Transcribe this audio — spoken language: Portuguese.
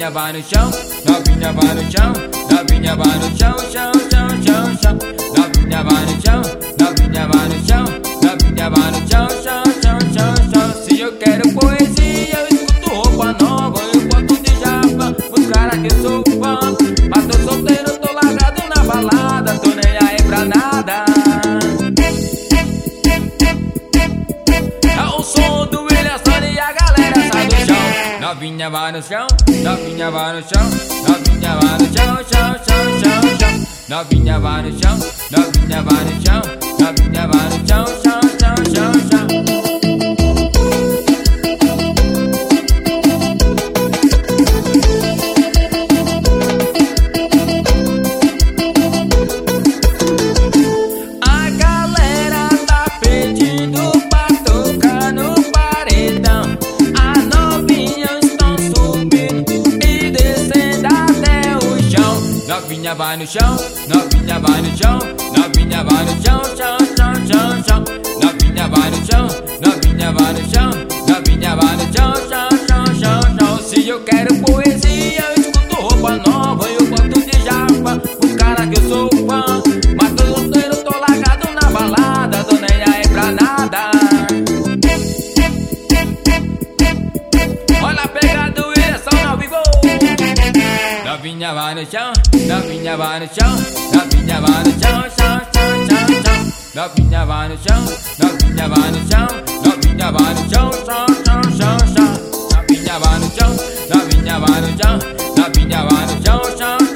novinha vai no chão, novinha vai no chão, novinha vai no chão, chão, chão, chão, chão. Novinha vai no chão, novinha vai no chão, novinha vai no chão, chão, chão, chão, chão. Se eu quero poesia, eu escuto roupa nova, eu boto de japa, os caras que eu sou fã. Mas tô solteiro, tô largado na balada, tô nem aí pra nada. É o som do William Sonny e a galera sai do chão. Novinha vai no chão, novinha vai no chão, novinha vai no chão, chão, chão, chão, chão. Novinha vai no chão, novinha vai no chão, novinha vai no chão, chão, chão, chão, chão. A galera tá pedindo pra tocar no paredão. As novinhas estão subindo e descendo até o chão. Novinha vai no chão, novinha vai no chão, novinha vai no chão, chão, chão, chão, chão. Novinha vai no chão, novinha vai no chão, novinha vai no chão, chão, chão, chão, chão. Se eu quero poesia, eu escuto roupa nova, eu boto de japa, os caras que eu sou fã. Mas tô solteiro, tô largado na balada, tô nem aí pra nada. Olha a pegada do Wilson ao vivo. Novinha vai no chão, novinha vai no chão, novinha vai no chão, chão, chão, chão, chão. Novinha vai no chão, novinha vai no chão, novinha vai no chão, chão, chão, chão, chão. Novinha vai no chão, novinha vai no chão, novinha vai no chão, chão.